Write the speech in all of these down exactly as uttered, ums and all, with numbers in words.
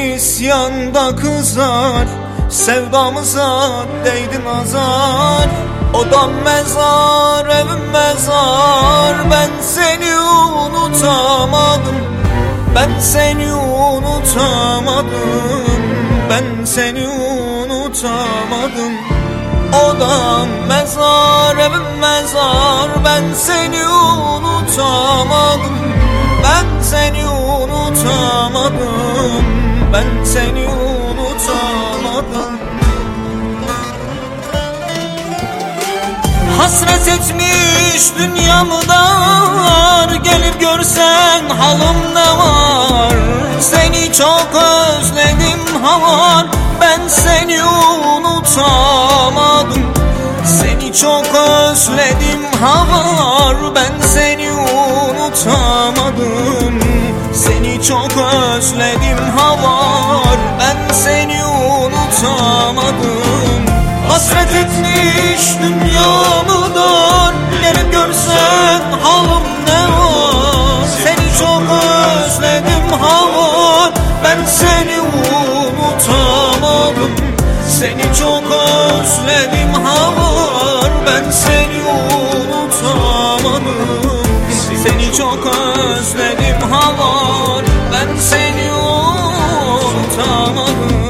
isyanda kızar, sevdamıza değdi nazar. Odam mezar, evim mezar, ben seni unutamadım. Ben seni unutamadım, ben seni unutamadım. Odam mezar, evim mezar, ben seni unutamadım. Ben seni unutamadım, ben seni unutamadım. Hasret etmiş dünyamı dar, gelip görsen halım ne var. Seni çok özledim havar, ben seni unutamadım. Seni çok özledim havar, ben seni unutamadım. Seni çok özledim havar, ben seni unutamadım. Hasret etmiş dünyamı dar, gelip görsen halım ne var. Seni çok özledim havar, ben seni unutamadım. Seni çok özledim havar, ben seni unutamadım. Seni çok özledim havar, ben seni unutamadım.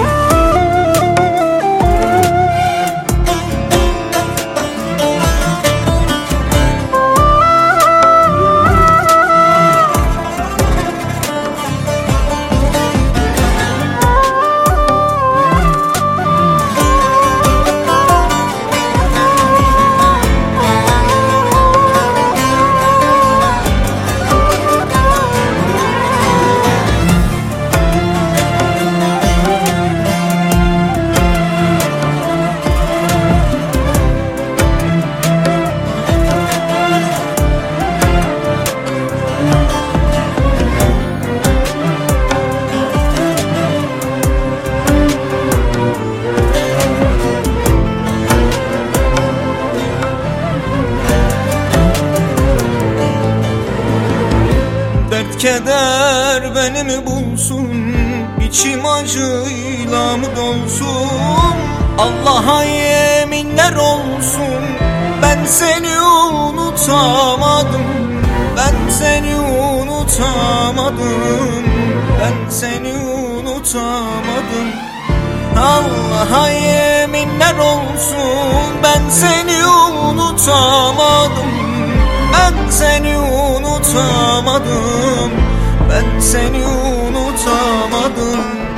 Keder beni mi bulsun, içim acıyla mı dolsun? Allah'a yeminler olsun, ben seni unutamadım. Ben seni unutamadım, ben seni unutamadım. Allah'a yeminler olsun, ben seni unutamadım. Ben seni unutamadım, ben seni unutamadım.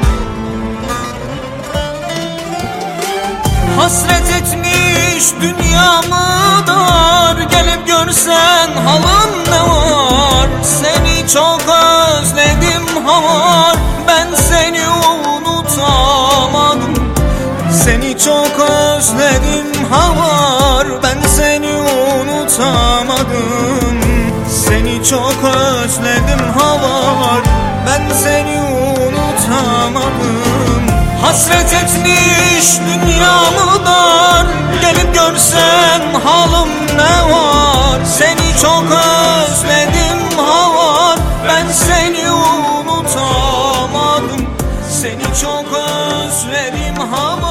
Hasret etmiş dünyamı dar, gelip görsen halın ne var. Seni çok özledim havar, ben seni unutamadım. Seni çok özledim havar, ben seni unutamadım. Seni çok özledim havar, ben seni unutamadım. Hasret etmiş dünyamı dar, gelip görsen halım ne var. Seni çok özledim havar, ben seni unutamadım. Seni çok özledim havar.